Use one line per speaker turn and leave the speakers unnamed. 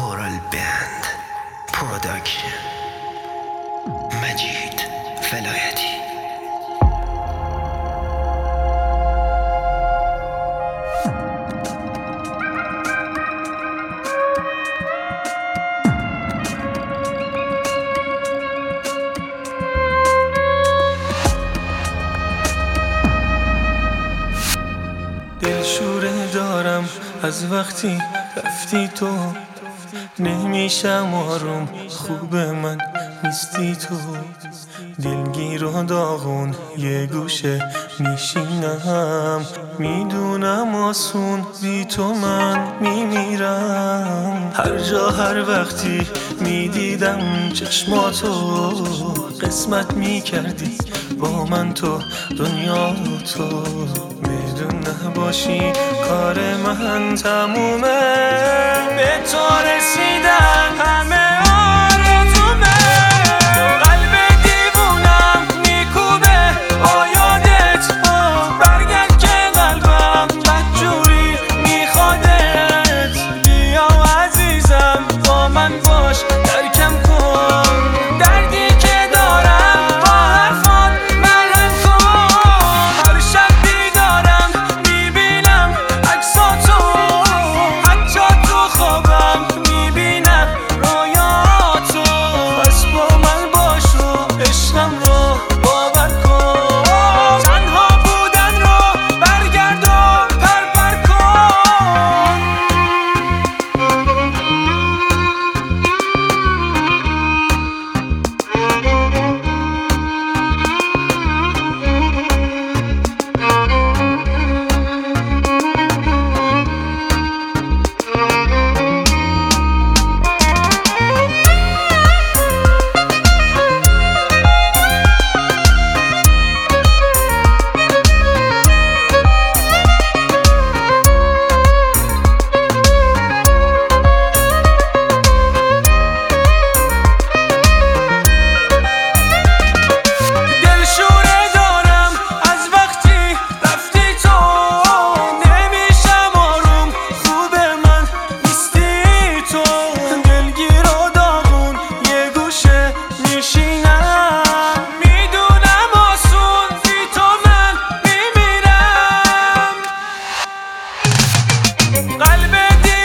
اورال بند پروداکشن مجید ولایتی.
دلشوره دارم از وقتی رفتی تو، نمیشم آروم، خوب من نیستی تو. دلگیر و داغون یه گوشه میشینم، میدونم آسون بی تو من میمیرم. هر جا هر وقتی میدیدم چشماتو، قسمت میکردی با من تو دنیا تو. بدون نباشی کار من تمومه، به تو رسیدن همه آرزومه. قلب دیوونم میکوبه با یادت، برگرد که قلبم بدجوری میخوادت. بیا عزیزم با من باش، ترکم کن دردی که دارم، با حرفات مرهم کن. هر شب بیدارم میبینم عکساتو، حتی تو خوابم میبینم رویاتو. پس با من باش و عشقم رو باور کن، تنها بودن رو برگرد و پر کن. قلب